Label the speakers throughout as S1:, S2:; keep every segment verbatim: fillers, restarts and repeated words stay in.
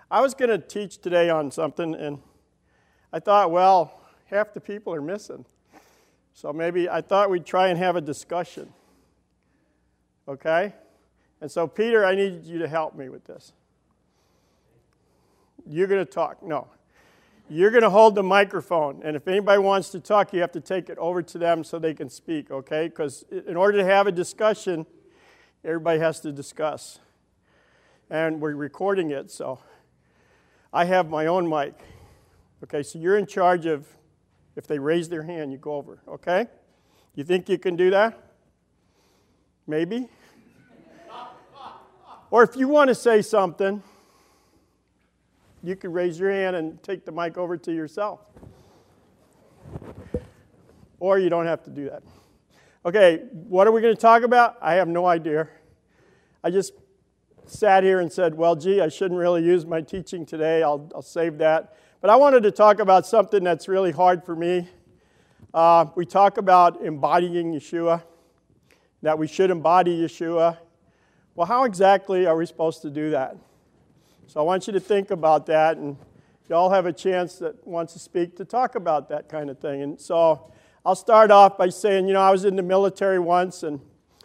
S1: I was going to teach today on something, and I thought, well, half the people are missing. So maybe I thought we'd try and have a discussion. Okay? And so, Peter, I need you to help me with this. You're going to talk. No. You're going to hold the microphone, and if anybody wants to talk, you have to take it over to them so they can speak, okay? Because in order to have a discussion, everybody has to discuss. And we're recording it, so I have my own mic. Okay, so you're in charge of, if they raise their hand, you go over, okay? You think you can do that? Maybe? Or if you want to say something, you can raise your hand and take the mic over to yourself. Or you don't have to do that. Okay, what are we going to talk about? I have no idea. I just sat here and said, well, gee, I shouldn't really use my teaching today. I'll, I'll save that. But I wanted to talk about something that's really hard for me. Uh, we talk about embodying Yeshua, that we should embody Yeshua. Well, how exactly are we supposed to do that? So I want you to think about that, and you all have a chance that wants to speak to talk about that kind of thing. And so I'll start off by saying, you know, I was in the military once, and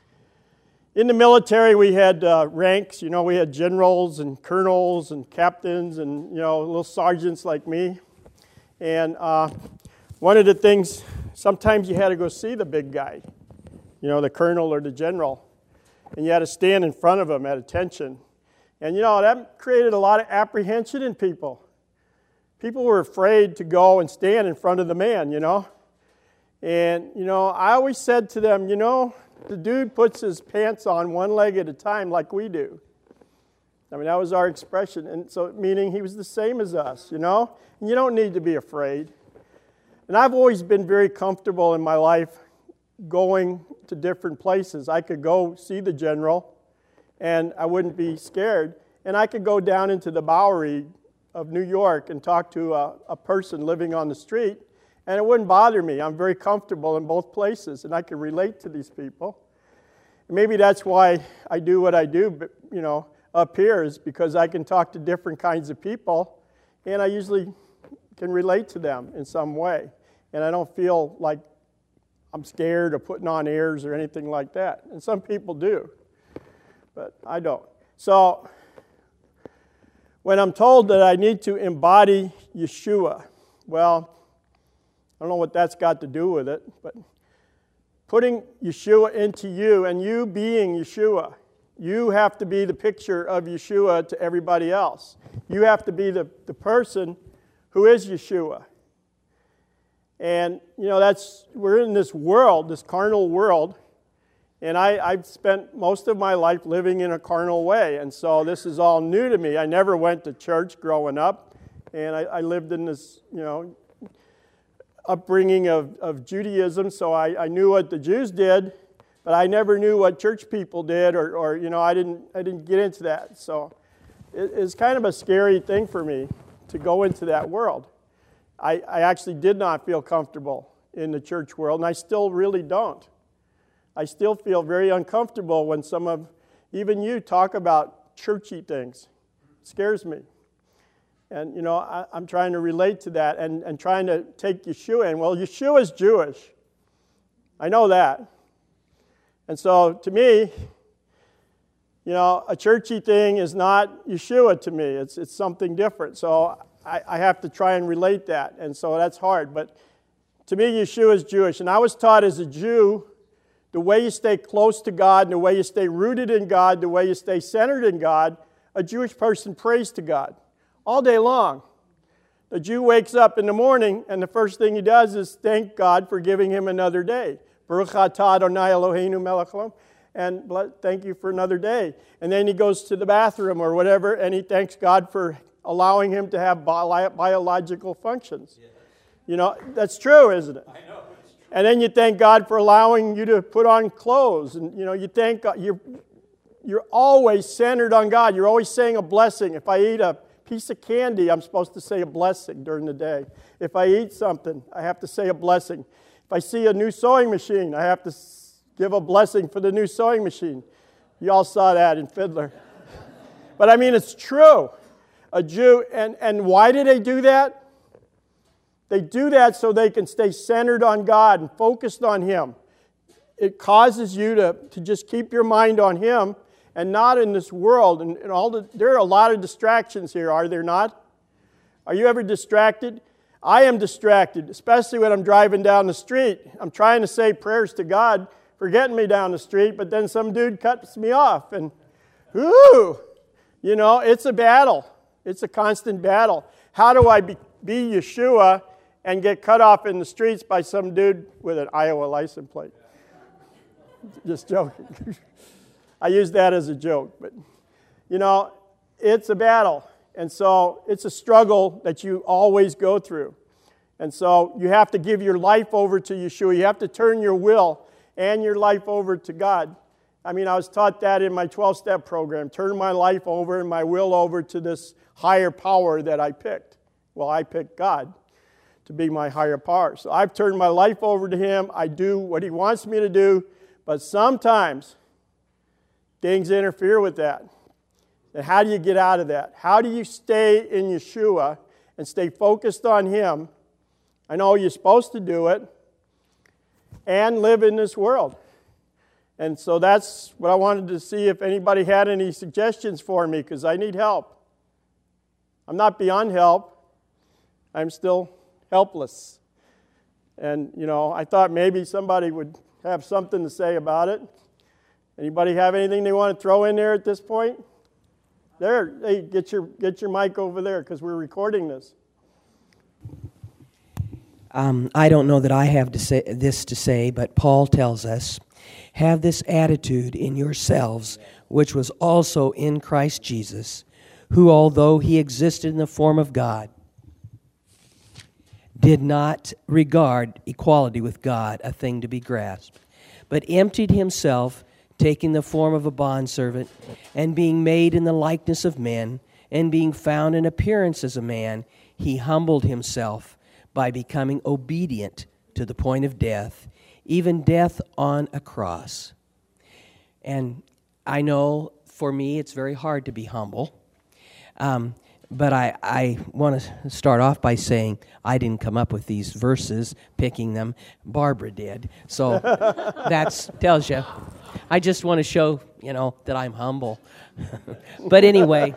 S1: in the military we had uh, ranks. You know, we had generals and colonels and captains and, you know, little sergeants like me. And uh, one of the things, sometimes you had to go see the big guy, you know, the colonel or the general, and you had to stand in front of him at attention. And, you know, that created a lot of apprehension in people. People were afraid to go and stand in front of the man, you know. And, you know, I always said to them, you know, the dude puts his pants on one leg at a time like we do. I mean, that was our expression. And so, meaning he was the same as us, you know. And you don't need to be afraid. And I've always been very comfortable in my life going to different places. I could go see the general, and I wouldn't be scared. And I could go down into the Bowery of New York and talk to a, a person living on the street, and it wouldn't bother me. I'm very comfortable in both places, and I can relate to these people. And maybe that's why I do what I do, but, you know, up here, is because I can talk to different kinds of people, and I usually can relate to them in some way. And I don't feel like I'm scared or putting on airs or anything like that. And some people do, but I don't. So when I'm told that I need to embody Yeshua, well, I don't know what that's got to do with it, but putting Yeshua into you and you being Yeshua, you have to be the picture of Yeshua to everybody else. You have to be the, the person who is Yeshua. And, you know, that's, we're in this world, this carnal world, and I, I've spent most of my life living in a carnal way, and so this is all new to me. I never went to church growing up, and I, I lived in this, you know, upbringing of, of Judaism, so I, I knew what the Jews did, but I never knew what church people did, or, or you know, I didn't, I didn't get into that. So it, it's kind of a scary thing for me to go into that world. I, I actually did not feel comfortable in the church world, and I still really don't. I still feel very uncomfortable when some of, even you, talk about churchy things. It scares me. And, you know, I, I'm trying to relate to that and, and trying to take Yeshua in. Well, Yeshua is Jewish. I know that. And so, to me, you know, a churchy thing is not Yeshua to me. It's, it's something different. So I, I have to try and relate that. And so that's hard. But to me, Yeshua is Jewish. And I was taught as a Jew, the way you stay close to God, and the way you stay rooted in God, the way you stay centered in God, a Jewish person prays to God all day long. The Jew wakes up in the morning, and the first thing he does is thank God for giving him another day. Baruch atah Adonai Eloheinu melech haolam, and thank you for another day. And then he goes to the bathroom or whatever, and he thanks God for allowing him to have bi- biological functions. Yes. You know, that's true, isn't it? I know. And then you thank God for allowing you to put on clothes. And, you know, you thank God. You're, you're always centered on God. You're always saying a blessing. If I eat a piece of candy, I'm supposed to say a blessing during the day. If I eat something, I have to say a blessing. If I see a new sewing machine, I have to give a blessing for the new sewing machine. You all saw that in Fiddler. But I mean, it's true. a Jew. And, and why do they do that? They do that so they can stay centered on God and focused on Him. It causes you to, to just keep your mind on Him and not in this world. And, and all the, there are a lot of distractions here, are there not? Are you ever distracted? I am distracted, especially when I'm driving down the street. I'm trying to say prayers to God for getting me down the street, but then some dude cuts me off. And, whoo, you know, it's a battle. It's a constant battle. How do I be, be Yeshua and get cut off in the streets by some dude with an Iowa license plate? Just joking. I use that as a joke, but, you know, it's a battle. And so it's a struggle that you always go through. And so you have to give your life over to Yeshua. You have to turn your will and your life over to God. I mean, I was taught that in my twelve-step program. Turn my life over and my will over to this higher power that I picked. Well, I picked God to be my higher power. So I've turned my life over to Him. I do what He wants me to do. But sometimes things interfere with that. And how do you get out of that? How do you stay in Yeshua and stay focused on Him? I know you're supposed to do it and live in this world. And so that's what I wanted to see if anybody had any suggestions for me, because I need help. I'm not beyond help. I'm still helpless. And, you know, I thought maybe somebody would have something to say about it. Anybody have anything they want to throw in there at this point? There, hey, get your get your mic over there because we're recording this.
S2: Um, I don't know that I have to say this to say, but Paul tells us, "Have this attitude in yourselves, which was also in Christ Jesus, who, although He existed in the form of God, did not regard equality with God a thing to be grasped, but emptied Himself, taking the form of a bondservant, and being made in the likeness of men, and being found in appearance as a man, He humbled Himself by becoming obedient to the point of death, even death on a cross." And I know for me it's very hard to be humble, um, but I, I want to start off by saying I didn't come up with these verses, picking them. Barbara did. So that tells you. I just want to show, you know, that I'm humble. But anyway,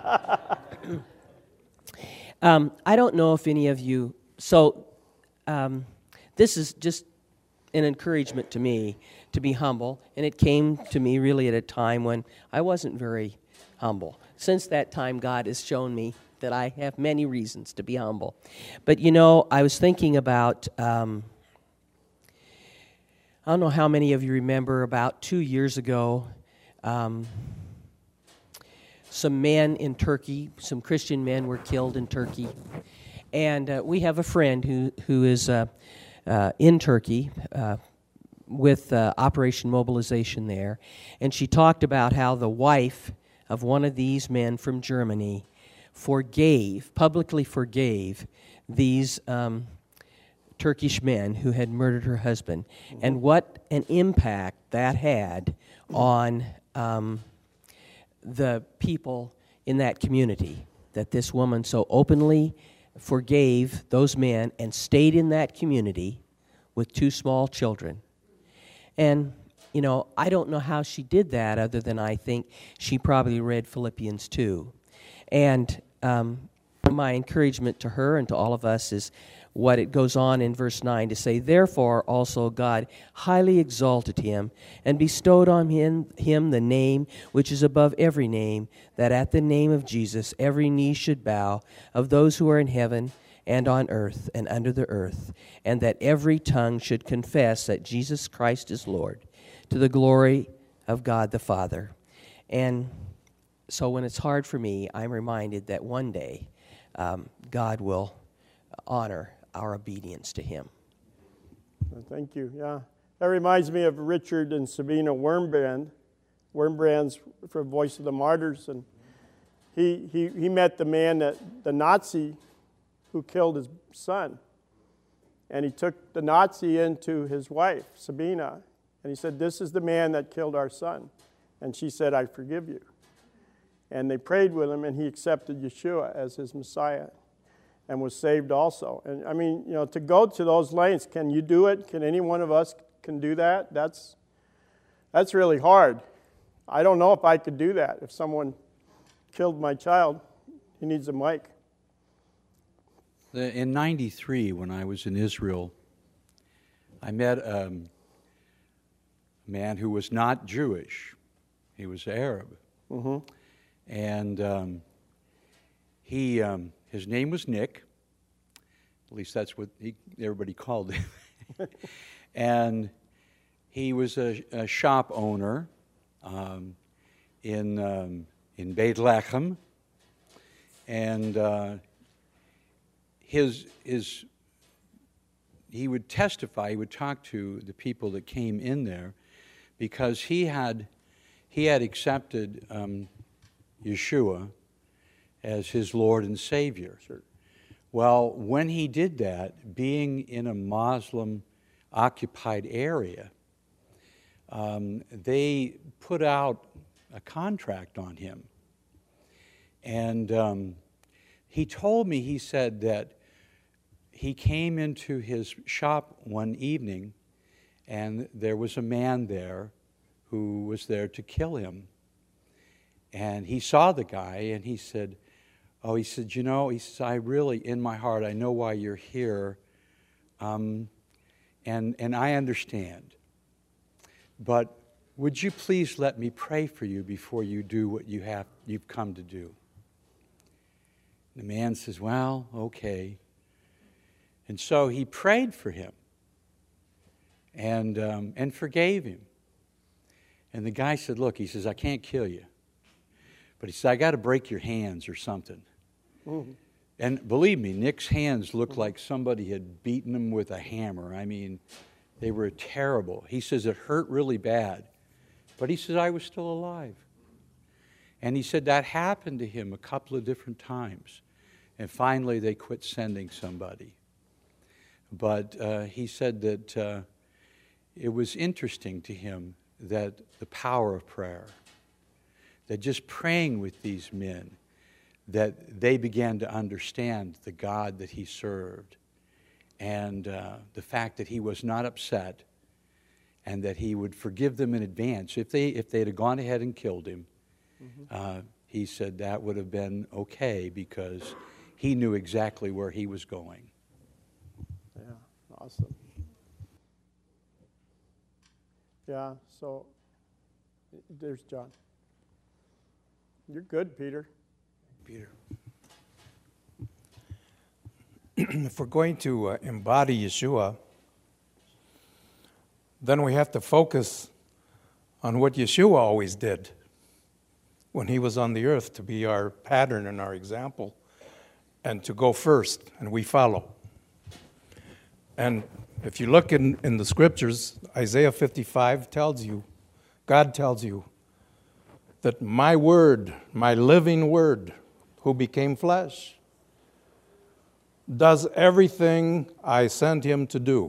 S2: um, I don't know if any of you, so um, this is just an encouragement to me to be humble, and it came to me really at a time when I wasn't very humble. Since that time, God has shown me that I have many reasons to be humble. But, you know, I was thinking about... Um, I don't know how many of you remember about two years ago, um, some men in Turkey, some Christian men were killed in Turkey. And uh, we have a friend who, who is uh, uh, in Turkey uh, with uh, Operation Mobilization there. And she talked about how the wife of one of these men from Germany forgave, publicly forgave these um Turkish men who had murdered her husband, and what an impact that had on um, the people in that community, that this woman so openly forgave those men and stayed in that community with two small children. And, you know, I don't know how she did that other than I think she probably read Philippians two. And um, my encouragement to her and to all of us is what it goes on in verse nine to say, "Therefore also God highly exalted Him, and bestowed on him, him the name which is above every name, that at the name of Jesus every knee should bow, of those who are in heaven and on earth and under the earth, and that every tongue should confess that Jesus Christ is Lord, to the glory of God the Father." And so when it's hard for me, I'm reminded that one day um, God will honor our obedience to Him.
S1: Thank you. Yeah, that reminds me of Richard and Sabina Wurmbrand. Wurmbrand's from Voice of the Martyrs, and he he he met the man that the Nazi who killed his son, and he took the Nazi into his wife Sabina, and he said, "This is the man that killed our son," and she said, "I forgive you." And they prayed with him, and he accepted Yeshua as his Messiah and was saved also. And I mean, you know, to go to those lengths, can you do it? Can any one of us can do that? That's, that's really hard. I don't know if I could do that. If someone killed my child, he needs a mic.
S3: In ninety-three, when I was in Israel, I met um, a man who was not Jewish. He was Arab.
S1: Mm-hmm.
S3: And um, he, um, his name was Nick. At least that's what he, everybody called him. And he was a, a shop owner um, in um, in Beit Lechem, and uh, his his he would testify. He would talk to the people that came in there, because he had he had accepted um, Yeshua as his Lord and Savior.
S1: Sure.
S3: Well, when he did that, being in a Muslim-occupied area, um, they put out a contract on him. And um, he told me, he said that he came into his shop one evening, and there was a man there who was there to kill him. And he saw the guy, and he said, oh, he said, you know, he says, I really, in my heart, I know why you're here, um, and, and I understand. But would you please let me pray for you before you do what you have, you've come to do? The man says, well, okay. And so he prayed for him and, um, and forgave him. And the guy said, look, he says, I can't kill you. But he said, I got to break your hands or something. Mm-hmm. And believe me, Nick's hands looked like somebody had beaten him with a hammer. I mean, they were terrible. He says it hurt really bad. But he says, I was still alive. And he said that happened to him a couple of different times. And finally, they quit sending somebody. But uh, he said that uh, it was interesting to him that the power of prayer, that just praying with these men, that they began to understand the God that he served, and uh, the fact that he was not upset, and that he would forgive them in advance. If they if they'd have gone ahead and killed him, mm-hmm. uh, he said that would have been okay, because he knew exactly where he was going.
S1: Yeah, awesome. Yeah, so there's John. You're good, Peter.
S4: Peter. If we're going to uh, embody Yeshua, then we have to focus on what Yeshua always did when he was on the earth, to be our pattern and our example, and to go first, and we follow. And if you look in, in the scriptures, Isaiah fifty-five tells you, God tells you, that my word, my living word, who became flesh, does everything I sent him to do.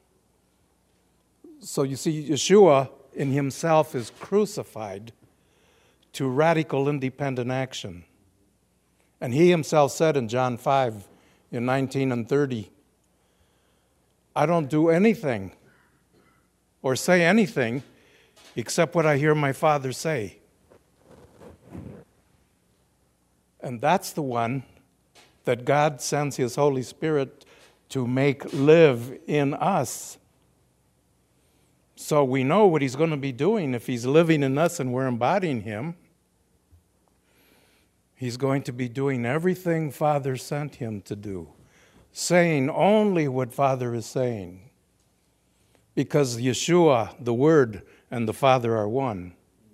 S4: So you see, Yeshua in himself is crucified to radical independent action. And he himself said in John five, in nineteen and thirty, I don't do anything or say anything except what I hear my Father say. And that's the one that God sends his Holy Spirit to make live in us. So we know what he's going to be doing if he's living in us and we're embodying him. He's going to be doing everything Father sent him to do, saying only what Father is saying. Because Yeshua, the Word, and the Father are one.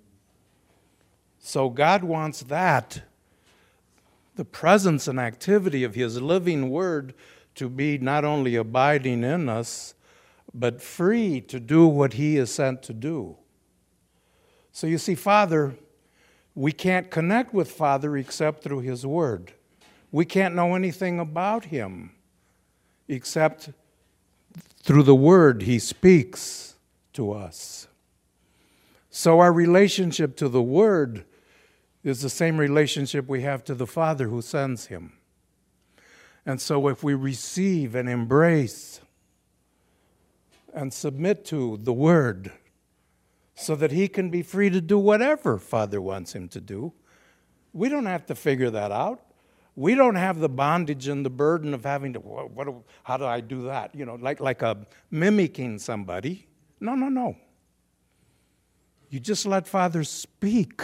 S4: So God wants that, the presence and activity of his living word, to be not only abiding in us, but free to do what he is sent to do. So you see, Father, we can't connect with Father except through his word. We can't know anything about him except through the word he speaks to us. So our relationship to the word is the same relationship we have to the Father who sends him. And so if we receive and embrace and submit to the Word so that he can be free to do whatever Father wants him to do, we don't have to figure that out. We don't have the bondage and the burden of having to, what, what, how do I do that? You know, like, like a mimicking somebody. No, no, no. You just let Father speak.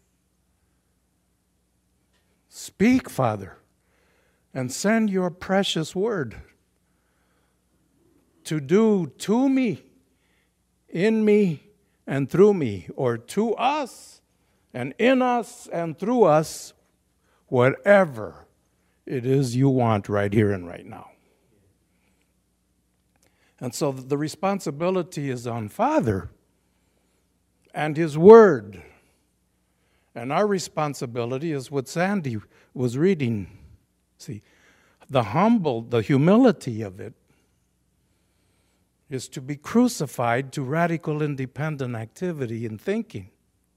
S4: Speak, Father, and send your precious word to do to me, in me, and through me, or to us, and in us, and through us, whatever it is you want right here and right now. And so the responsibility is on Father and his word. And our responsibility is what Sandy was reading. See, the humble, the humility of it is to be crucified to radical independent activity and thinking.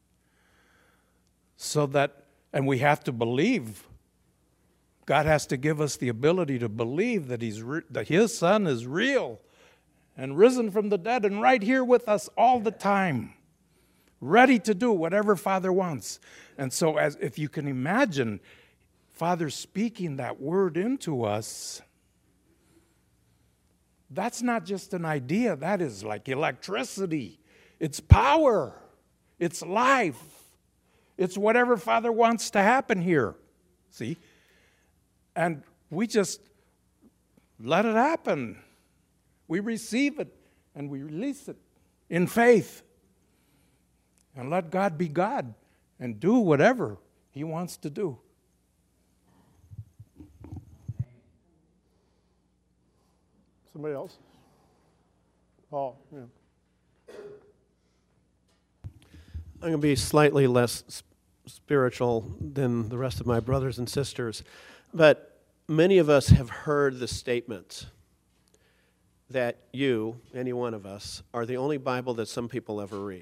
S4: So that, and we have to believe, God has to give us the ability to believe that he's re- that his Son is real and risen from the dead and right here with us all the time, ready to do whatever Father wants. And so as if you can imagine Father speaking that word into us, that's not just an idea, that is like electricity. It's power. It's life. It's whatever Father wants to happen here. See? And we just let it happen. We receive it and we release it in faith. And let God be God and do whatever he wants to do.
S1: Somebody else? Paul, yeah.
S5: I'm going to be slightly less sp- spiritual than the rest of my brothers and sisters, but many of us have heard the statement that you, any one of us, are the only Bible that some people ever read.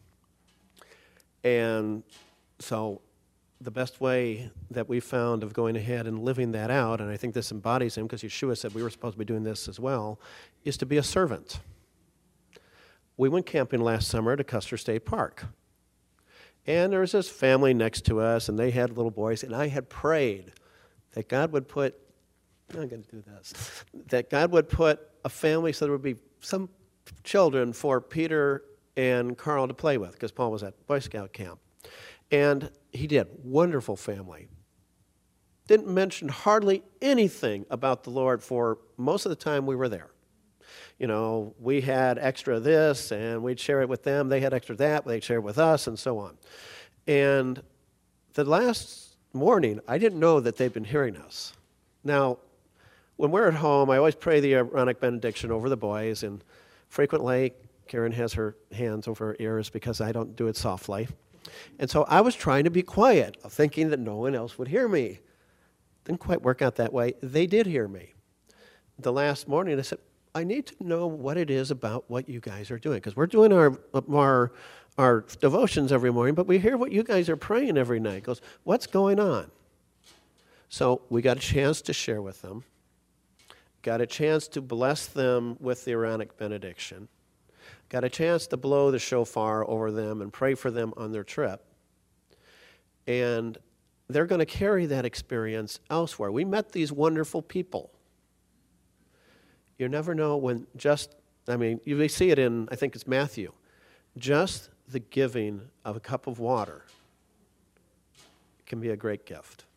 S5: And so the best way that we found of going ahead and living that out, and I think this embodies him because Yeshua said we were supposed to be doing this as well, is to be a servant. We went camping last summer to Custer State Park. And there was this family next to us, and they had little boys, and I had prayed that God would put, I'm going to do this, that God would put a family so there would be some children for Peter and Carl to play with, because Paul was at Boy Scout camp. And he did. Wonderful family. Didn't mention hardly anything about the Lord for most of the time we were there. You know, we had extra this, and we'd share it with them. They had extra that, they'd share it with us, and so on. And the last morning, I didn't know that they'd been hearing us. Now, when we're at home, I always pray the Aaronic benediction over the boys, and frequently Karen has her hands over her ears because I don't do it softly. And so I was trying to be quiet, thinking that no one else would hear me. Didn't quite work out that way. They did hear me. The last morning, I said, I need to know what it is about what you guys are doing, because we're doing our, our, our devotions every morning, but we hear what you guys are praying every night. He goes, what's going on? So we got a chance to share with them, got a chance to bless them with the Aaronic benediction, got a chance to blow the shofar over them and pray for them on their trip. And they're going to carry that experience elsewhere. We met these wonderful people. You never know when just, I mean, you see it in, I think it's Matthew, just the giving of a cup of water can be a great gift.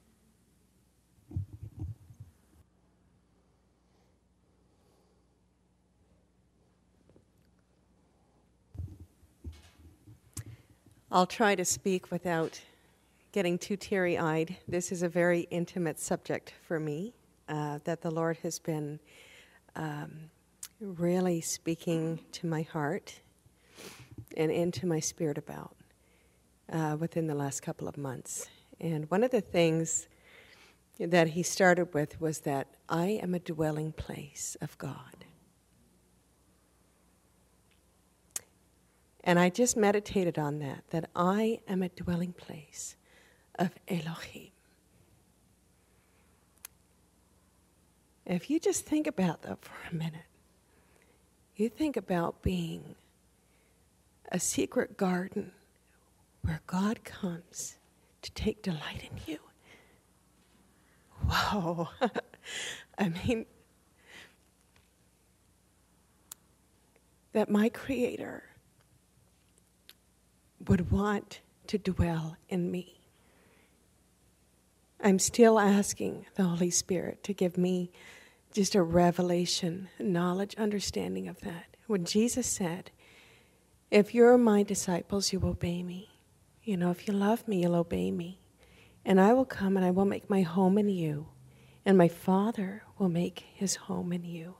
S6: I'll try to speak without getting too teary-eyed. This is a very intimate subject for me uh, that the Lord has been um, really speaking to my heart and into my spirit about uh, within the last couple of months. And one of the things that he started with was that I am a dwelling place of God. And I just meditated on that, that I am a dwelling place of Elohim. If you just think about that for a minute, you think about being a secret garden where God comes to take delight in you. Wow. I mean, that my Creator would want to dwell in me. I'm still asking the Holy Spirit to give me just a revelation, knowledge, understanding of that. When Jesus said, if you're my disciples, you obey me. You know, if you love me, you'll obey me. And I will come and I will make my home in you. And my Father will make his home in you.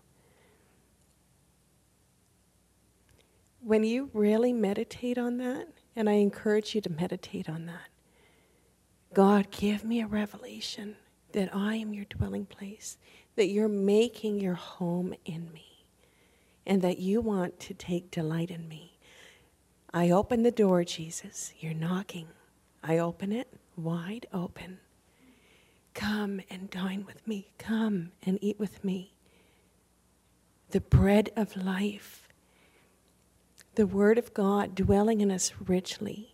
S6: When you really meditate on that, and I encourage you to meditate on that, God, give me a revelation that I am your dwelling place, that you're making your home in me, and that you want to take delight in me. I open the door, Jesus. You're knocking. I open it wide open. Come and dine with me. Come and eat with me. The bread of life, the Word of God dwelling in us richly.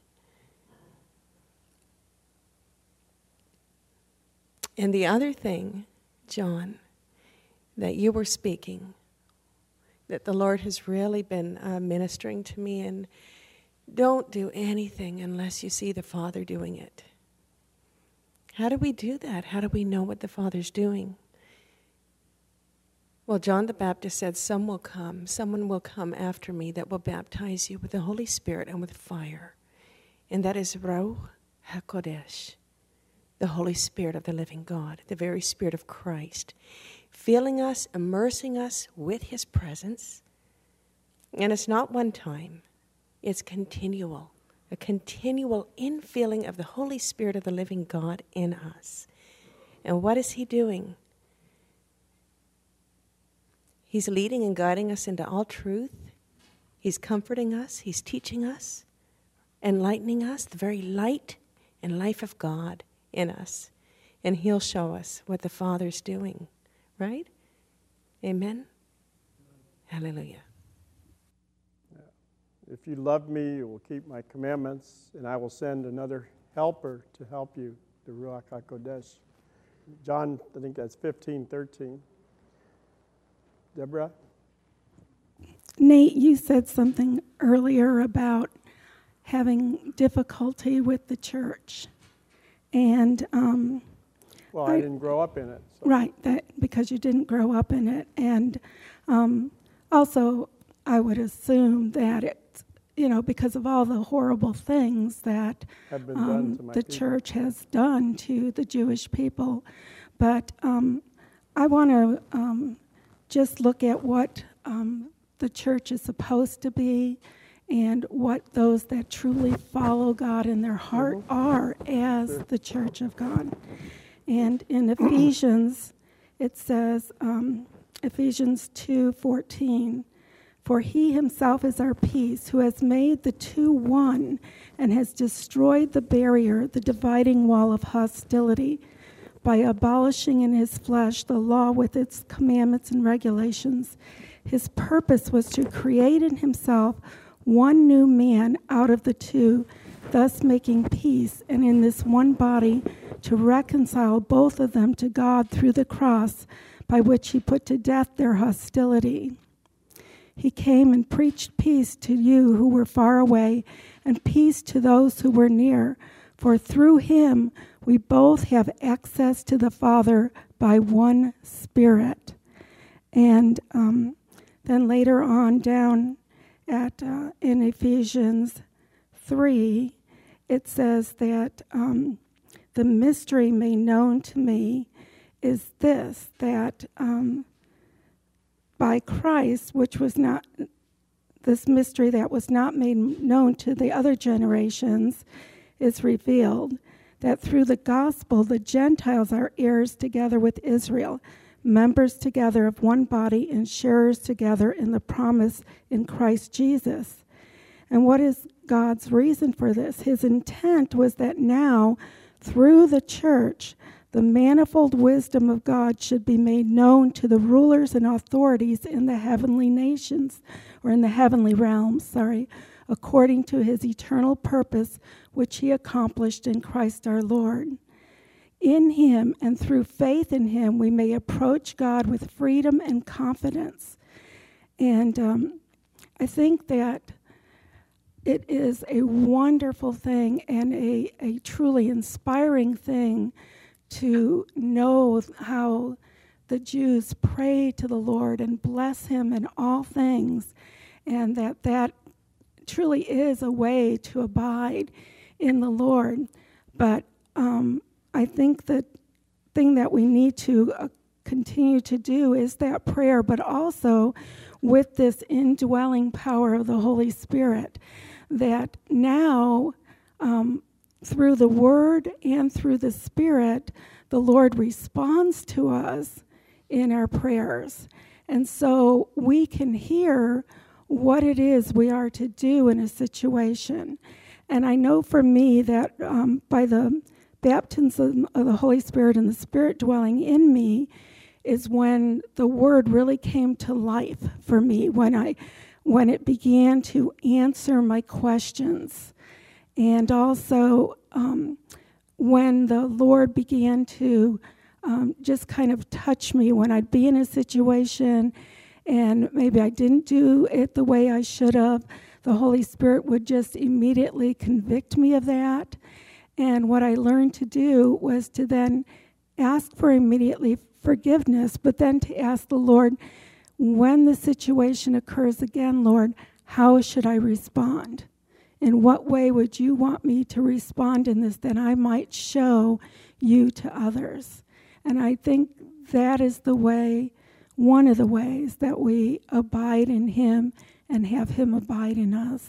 S6: And the other thing, John, that you were speaking, that the Lord has really been uh, ministering to me, and don't do anything unless you see the Father doing it. How do we do that? How do we know what the Father's doing? Well, John the Baptist said, some will come, someone will come after me that will baptize you with the Holy Spirit and with fire. And that is Ruach HaKodesh, the Holy Spirit of the living God, the very Spirit of Christ, filling us, immersing us with his presence. And it's not one time, it's continual, a continual infilling of the Holy Spirit of the living God in us. And what is he doing? He's leading and guiding us into all truth. He's comforting us. He's teaching us, enlightening us, the very light and life of God in us. And he'll show us what the Father's doing, right? Amen? Hallelujah.
S1: If you love me, you will keep my commandments, and I will send another helper to help you, the Ruach HaKodesh. John, I think that's fifteen thirteen. Deborah?
S7: Nate, you said something earlier about having difficulty with the church. And um,
S1: well, I, I didn't grow up in it. So.
S7: Right, that because you didn't grow up in it. And um, also, I would assume that it's, you know, because of all the horrible things that
S1: Have been
S7: um,
S1: done to my
S7: the
S1: people.
S7: church has done to the Jewish people. But um, I want to um, just look at what um, the church is supposed to be and what those that truly follow God in their heart
S1: Mm-hmm.
S7: are as
S1: Sure.
S7: the church of God. And in Ephesians, it says, um, Ephesians two fourteen, for he himself is our peace, who has made the two one and has destroyed the barrier, the dividing wall of hostility, by abolishing in his flesh the law with its commandments and regulations. His purpose was to create in himself one new man out of the two, thus making peace, and in this one body to reconcile both of them to God through the cross, by which he put to death their hostility. He came and preached peace to you who were far away, and peace to those who were near. For through him we both have access to the Father by one Spirit. And um, then later on down at uh, in Ephesians three, it says that um, the mystery made known to me is this, that um, by Christ, which was not, this mystery that was not made known to the other generations, is revealed, that through the gospel the Gentiles are heirs together with Israel, members together of one body and sharers together in the promise in Christ Jesus. And what is God's reason for this? His intent was that now, through the church, the manifold wisdom of God should be made known to the rulers and authorities in the heavenly nations, or in the heavenly realms, sorry, according to his eternal purpose, which he accomplished in Christ our Lord. In him and through faith in him, we may approach God with freedom and confidence. And um, I think that it is a wonderful thing and a, a truly inspiring thing to know how the Jews pray to the Lord and bless him in all things, and that that truly is a way to abide in the Lord. But um, I think the thing that we need to uh, continue to do is that prayer, but also with this indwelling power of the Holy Spirit, that now um, through the Word and through the Spirit, the Lord responds to us in our prayers. And so we can hear what it is we are to do in a situation. And I know for me that um, by the baptism of the Holy Spirit and the Spirit dwelling in me is when the Word really came to life for me, when I, when it began to answer my questions. And also um, when the Lord began to um, just kind of touch me when I'd be in a situation and maybe I didn't do it the way I should have, the Holy Spirit would just immediately convict me of that. And what I learned to do was to then ask for immediately forgiveness, but then to ask the Lord, when the situation occurs again, Lord, how should I respond? In what way would you want me to respond in this that I might show you to others? And I think that is the way, one of the ways that we abide in him and have him abide in us.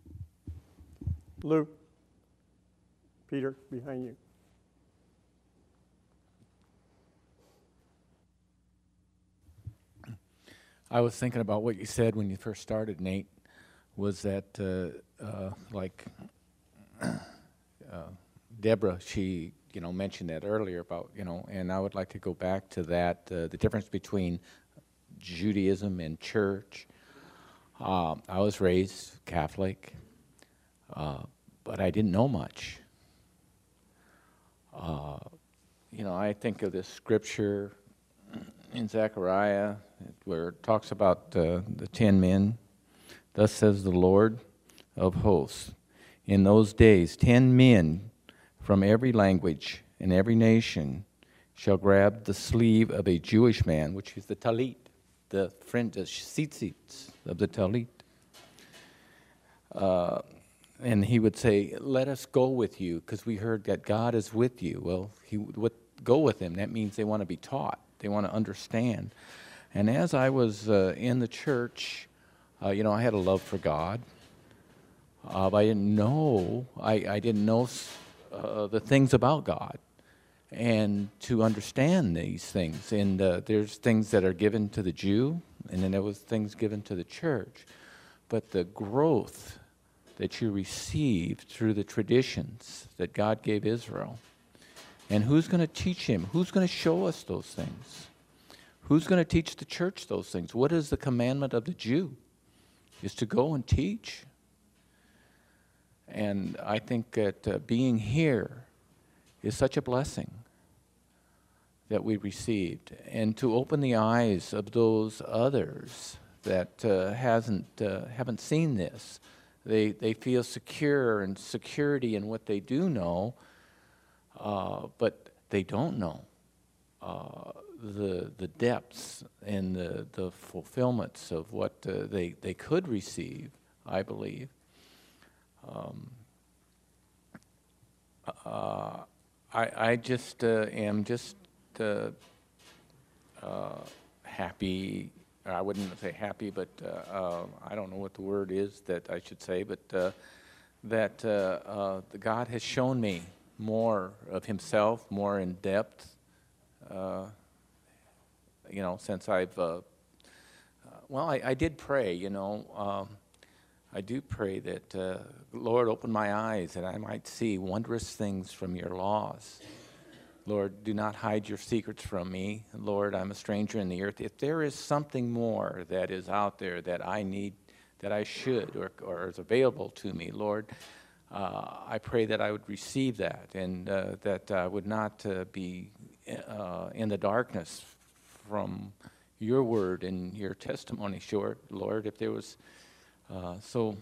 S1: Lou, Peter, behind you.
S8: I was thinking about what you said when you first started, Nate, was that uh, uh, like uh, Deborah, she you know mentioned that earlier about you know, and I would like to go back to that uh, the difference between Judaism and church. Uh, I was raised Catholic, uh, but I didn't know much. Uh, you know, I think of this scripture in Zechariah where it talks about uh, the ten men. Thus says the Lord of hosts, in those days ten men from every language and every nation shall grab the sleeve of a Jewish man, which is the talit, the friend, the tzitzits of the talit. Uh, and he would say, let us go with you, because we heard that God is with you. Well, he would go with him. That means they want to be taught. They want to understand. And as I was uh, in the church, uh, you know, I had a love for God. Uh, but I didn't know, I, I didn't know uh, the things about God. And to understand these things. And uh, there's things that are given to the Jew, and then there was things given to the church. But the growth that you received through the traditions that God gave Israel, and who's going to teach him? Who's going to show us those things? Who's going to teach the church those things? What is the commandment of the Jew? Is to go and teach. And I think that uh, being here is such a blessing that we received, and to open the eyes of those others that uh, hasn't uh, haven't seen this. They they feel secure and security in what they do know, uh, but they don't know uh, the the depths and the the fulfillments of what uh, they they could receive. I believe. Um, uh, I I just uh, am just uh, uh, happy. I wouldn't say happy, but uh, uh, I don't know what the word is that I should say, but uh, that uh, uh, the God has shown me more of himself, more in depth, uh, you know, since I've, uh, uh, well, I, I did pray, you know. Um, I do pray that, uh, Lord, open my eyes that I might see wondrous things from your laws. Lord, do not hide your secrets from me. Lord, I'm a stranger in the earth. If there is something more that is out there that I need, that I should, or, or is available to me, Lord, uh, I pray that I would receive that, and uh, that I would not uh, be uh, in the darkness from your word and your testimony, short, Lord. If there was, uh, so,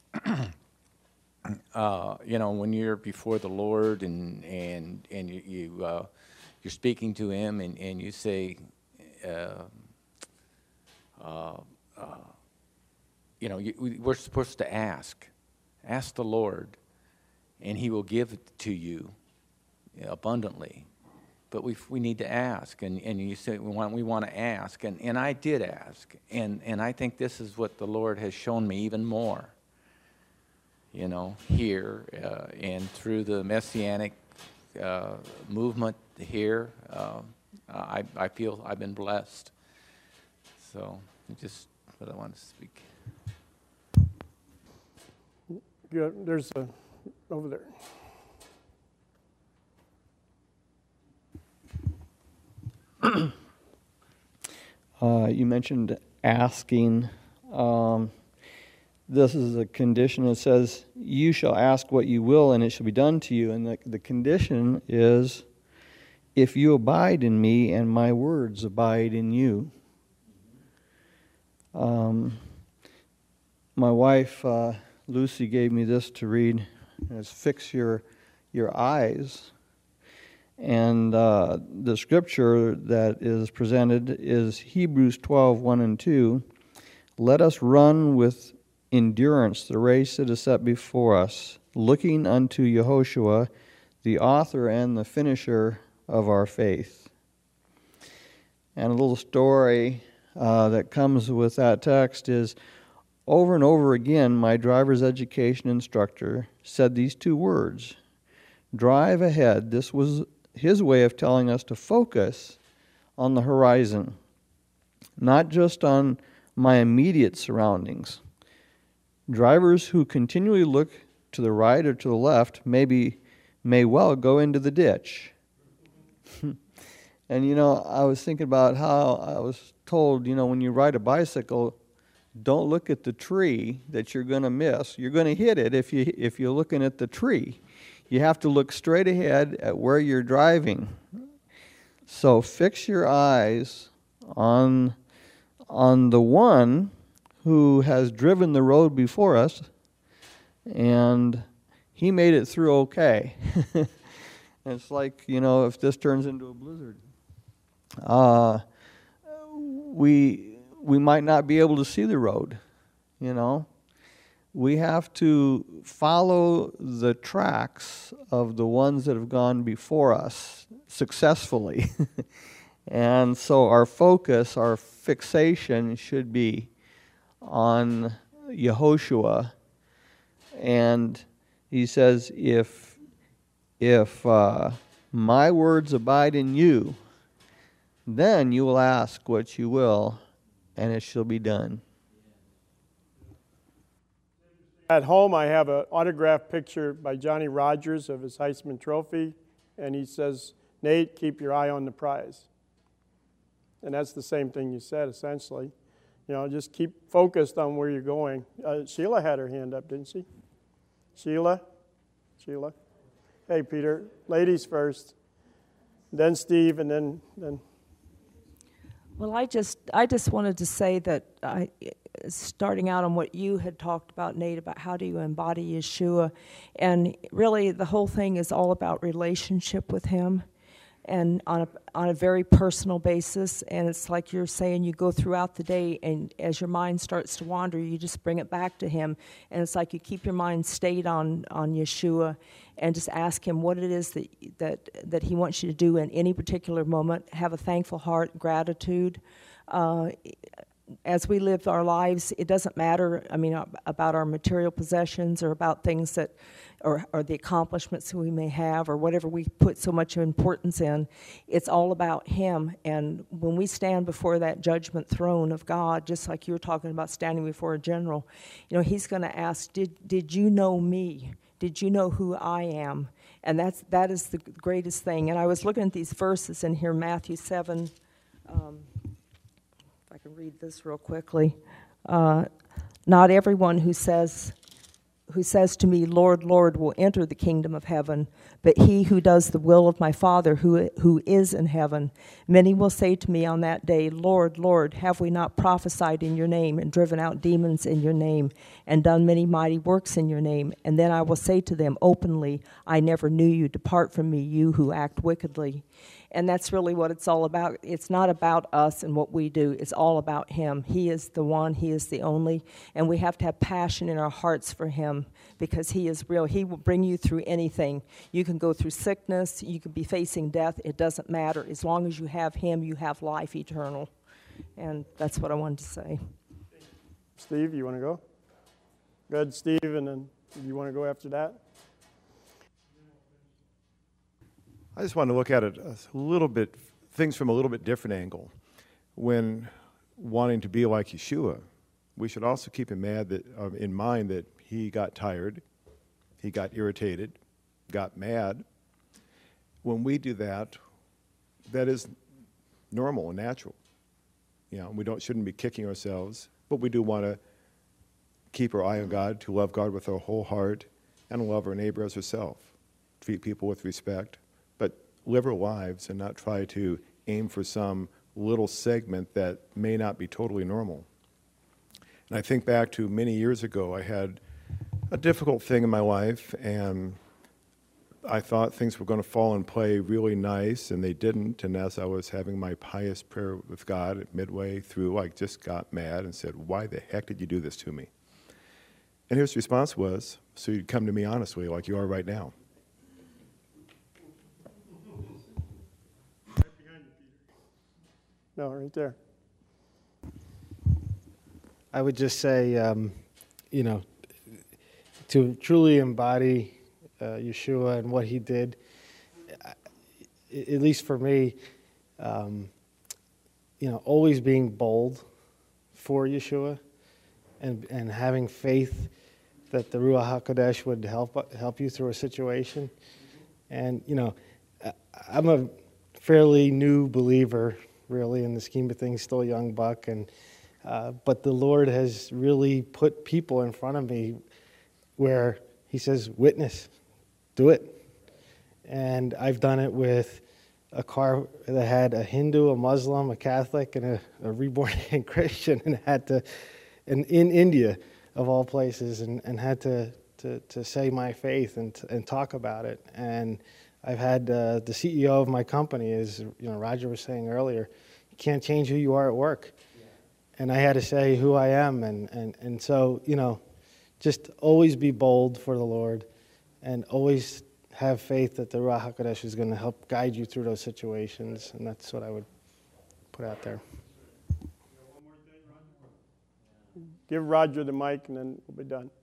S8: uh, you know, when you're before the Lord and and and you, you uh, you're speaking to Him, and and you say, uh, uh, uh, you know, you, we're supposed to ask, ask the Lord, and He will give it to you abundantly. But we we need to ask, and, and you say we want we want to ask, and, and I did ask, and, and I think this is what the Lord has shown me even more, you know, here uh, and through the Messianic uh, movement here. Uh, I I feel I've been blessed. So just what I want to speak.
S1: Good. There's a over there.
S9: Uh, you mentioned asking. Um, this is a condition that says, you shall ask what you will, and it shall be done to you. And the, the condition is, if you abide in me and my words abide in you. Um, my wife, uh, Lucy, gave me this to read. It's fix your, your eyes. And uh, the scripture that is presented is Hebrews twelve, one and two. Let us run with endurance the race that is set before us, looking unto Yehoshua, the author and the finisher of our faith. And a little story uh, that comes with that text is, over and over again, my driver's education instructor said these two words, drive ahead. This was his way of telling us to focus on the horizon, not just on my immediate surroundings. Drivers who continually look to the right or to the left maybe may well go into the ditch. And, you know, I was thinking about how I was told, you know, when you ride a bicycle, don't look at the tree that you're going to miss. You're going to hit it if you if you're looking at the tree. You have to look straight ahead at where you're driving. So fix your eyes on, on the one who has driven the road before us, and he made it through okay. It's like, you know, if this turns into a blizzard, uh, we we might not be able to see the road, you know. We have to follow the tracks of the ones that have gone before us successfully. And so our focus, our fixation should be on Yehoshua. And he says, if, if uh, my words abide in you, then you will ask what you will, and it shall be done.
S1: At home, I have an autographed picture by Johnny Rogers of his Heisman Trophy, and he says, Nate, keep your eye on the prize. And that's the same thing you said, essentially. You know, just keep focused on where you're going. Uh, Sheila had her hand up, didn't she? Sheila? Sheila? Hey, Peter. Ladies first. Then Steve, and then... then.
S10: Well, I just I just wanted to say that I, starting out on what you had talked about, Nate, about how do you embody Yeshua, and really the whole thing is all about relationship with Him, and on a on a very personal basis. And it's like you're saying, you go throughout the day, and as your mind starts to wander, you just bring it back to Him, and it's like you keep your mind stayed on on Yeshua, and just ask Him what it is that that that He wants you to do in any particular moment. Have a thankful heart, gratitude. Uh, as we live our lives, it doesn't matter, I mean, about our material possessions or about things that, or, or the accomplishments we may have or whatever we put so much importance in. It's all about Him. And when we stand before that judgment throne of God, just like you were talking about standing before a general, you know, He's going to ask, did, did you know me? Did you know who I am? And that's, that is the greatest thing. And I was looking at these verses in here, Matthew seven. Um, if I can read this real quickly. Uh, Not everyone who says, who says to me, Lord, Lord, will enter the kingdom of heaven, but he who does the will of my Father who, who is in heaven. Many will say to me on that day, Lord, Lord, have we not prophesied in your name and driven out demons in your name and done many mighty works in your name? And then I will say to them openly, I never knew you. Depart from me, you who act wickedly. And that's really what it's all about. It's not about us and what we do. It's all about Him. He is the one. He is the only. And we have to have passion in our hearts for Him because He is real. He will bring you through anything. You can go through sickness. You could be facing death. It doesn't matter. As long as you have Him, you have life eternal. And that's what I wanted to say.
S1: Steve, you want to go? Go ahead, Steve, and then you want to go after that?
S11: I just want to look at it a little bit, things from a little bit different angle. When wanting to be like Yeshua, we should also keep in, mad that, uh, in mind that He got tired, He got irritated, got mad. When we do that, that is normal and natural. You know, we don't shouldn't be kicking ourselves, but we do want to keep our eye on God, to love God with our whole heart, and love our neighbor as ourselves. Treat people with respect. But live our lives and not try to aim for some little segment that may not be totally normal. And I think back to many years ago, I had a difficult thing in my life, and I thought things were going to fall in play really nice, and they didn't. And as I was having my pious prayer with God midway through, I just got mad and said, why the heck did you do this to me? And his response was, so you'd come to me honestly like you are right now.
S1: No, right there.
S12: I would just say, um, you know, to truly embody uh, Yeshua and what He did, at least for me, um, you know, always being bold for Yeshua and and having faith that the Ruach HaKodesh would help help you through a situation. And, you know, I'm a fairly new believer, really, in the scheme of things, still a young buck, and uh, but the Lord has really put people in front of me where He says, witness, do it. And I've done it with a car that had a Hindu, a Muslim, a Catholic, and a, a reborn again Christian, and had to, and in India, of all places, and, and had to, to, to say my faith and and talk about it. And I've had uh, the C E O of my company, as you know, Roger was saying earlier, you can't change who you are at work. Yeah. And I had to say who I am. And, and, and so, you know, just always be bold for the Lord and always have faith that the Ruach HaKodesh is going to help guide you through those situations. And that's what I would put out there.
S1: Give Roger the mic and then we'll be done.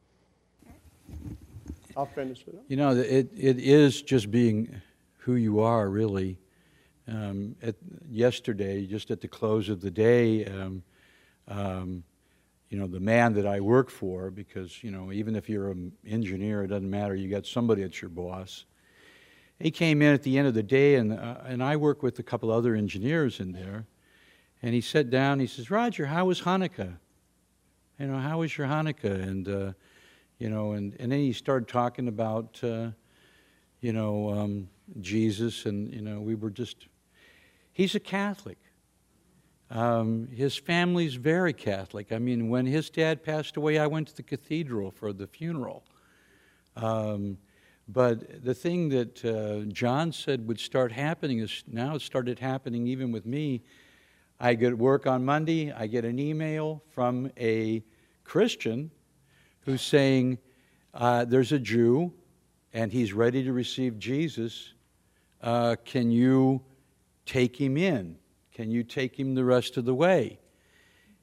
S1: I'll finish with it.
S3: You know, it it is just being who you are, really. Um, at, yesterday, just at the close of the day, um, um, you know, the man that I work for, because, you know, even if you're an engineer, it doesn't matter, you got somebody that's your boss. He came in at the end of the day, and uh, and I work with a couple other engineers in there, and he sat down, he says, Roger, how was Hanukkah? You know, how was your Hanukkah? And, uh, you know, and, and then he started talking about, uh, you know, um, Jesus, and, you know, we were just, he's a Catholic. Um, his family's very Catholic. I mean, when his dad passed away, I went to the cathedral for the funeral. Um, but the thing that uh, John said would start happening is now it started happening even with me. I get work on Monday, I get an email from a Christian who's saying, uh, there's a Jew, and he's ready to receive Jesus. Uh, can you take him in? Can you take him the rest of the way?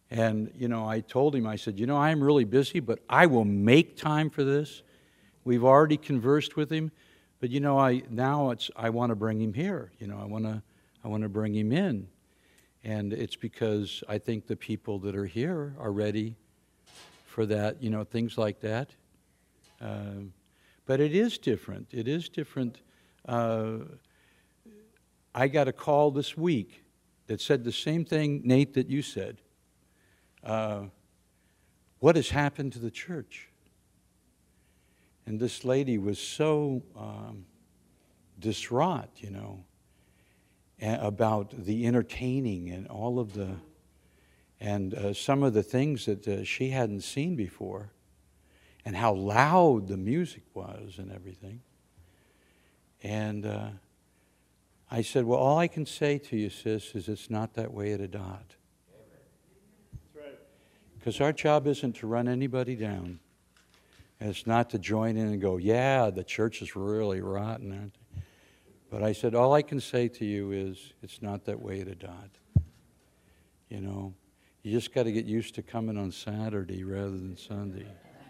S3: And, you know, I told him, I said, you know, I'm really busy, but I will make time for this. We've already conversed with him, but, you know, I now it's I want to bring him here. You know, I want to I want to bring him in. And it's because I think the people that are here are ready for that, you know, things like that. Uh, but it is different. It is different. Uh, I got a call this week that said the same thing, Nate, that you said. Uh, what has happened to the church? And this lady was so um, distraught, you know, about the entertaining and all of the, and uh, some of the things that uh, she hadn't seen before, and how loud the music was and everything. And uh, I said, well, all I can say to you, sis, is it's not that way at A D O T. Because our job isn't to run anybody down. And it's not to join in and go, yeah, the church is really rotten, aren't they? But I said, all I can say to you is it's not that way at A D O T. You know, you just got to get used to coming on Saturday rather than Sunday.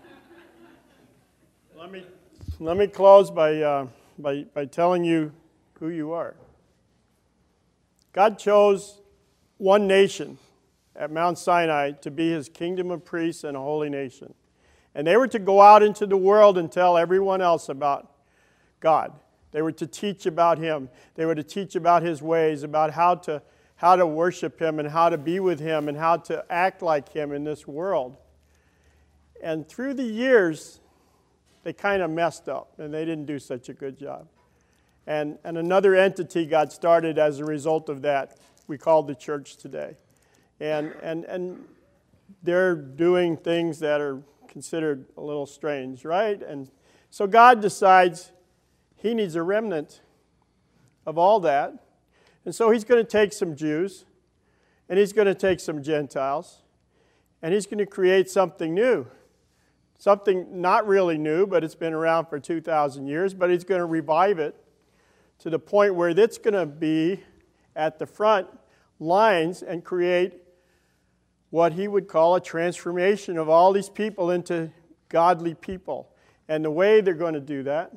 S1: Let me, let me close by, uh, by, by telling you who you are. God chose one nation at Mount Sinai to be his kingdom of priests and a holy nation. And they were to go out into the world and tell everyone else about God. They were to teach about him. They were to teach about his ways, about how to, how to worship him and how to be with him and how to act like him in this world. And through the years, they kind of messed up and they didn't do such a good job. And, and another entity got started as a result of that. We call the church today. And, and, and they're doing things that are considered a little strange, right? And so God decides he needs a remnant of all that. And so he's going to take some Jews, and he's going to take some Gentiles, and he's going to create something new. Something not really new, but it's been around for two thousand years, but he's going to revive it to the point where it's going to be at the front lines and create what he would call a transformation of all these people into godly people. And the way they're going to do that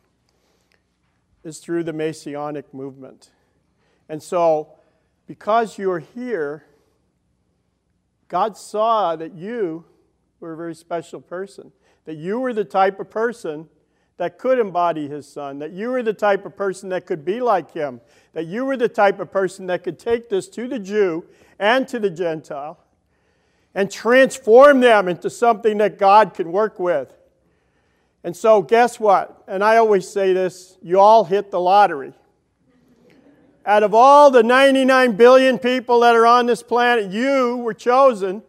S1: is through the Messianic movement. And so, because you're here, God saw that you were a very special person, that you were the type of person that could embody his son, that you were the type of person that could be like him, that you were the type of person that could take this to the Jew and to the Gentile and transform them into something that God can work with. And so guess what? And I always say this, you all hit the lottery. Out of all the ninety-nine billion people that are on this planet, you were chosen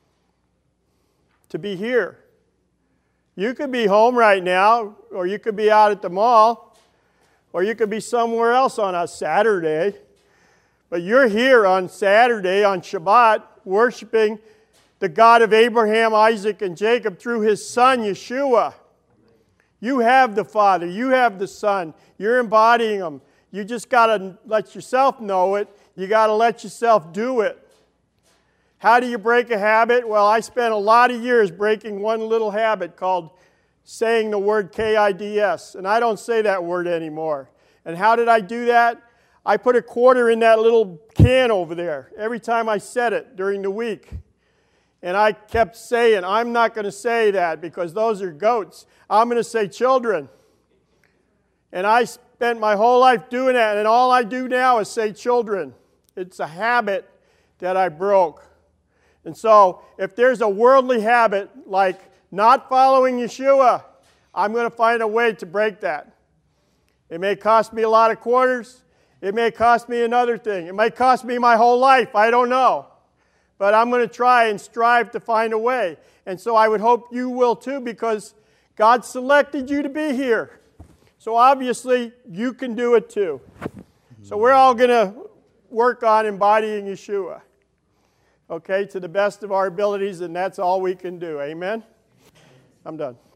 S1: to be here. You could be home right now, or you could be out at the mall, or you could be somewhere else on a Saturday. But you're here on Saturday, on Shabbat, worshiping the God of Abraham, Isaac, and Jacob through his son, Yeshua. You have the Father. You have the Son. You're embodying them. You just got to let yourself know it. You got to let yourself do it. How do you break a habit? Well, I spent a lot of years breaking one little habit called saying the word K I D S, and I don't say that word anymore. And how did I do that? I put a quarter in that little can over there every time I said it during the week. And I kept saying, I'm not going to say that because those are goats. I'm going to say children. And I spent my whole life doing that, and all I do now is say children. It's a habit that I broke. And so, if there's a worldly habit like not following Yeshua, I'm going to find a way to break that. It may cost me a lot of quarters. It may cost me another thing. It might cost me my whole life. I don't know. But I'm going to try and strive to find a way. And so I would hope you will too, because God selected you to be here. So obviously, you can do it too. So we're all going to work on embodying Yeshua. Okay, to the best of our abilities, and that's all we can do. Amen? I'm done.